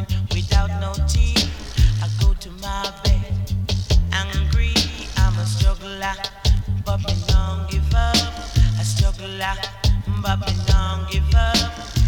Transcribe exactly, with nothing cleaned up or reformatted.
morning without no tea. I go to my bed angry. I'm a struggler, but me don't give up. A struggler, but me don't give up.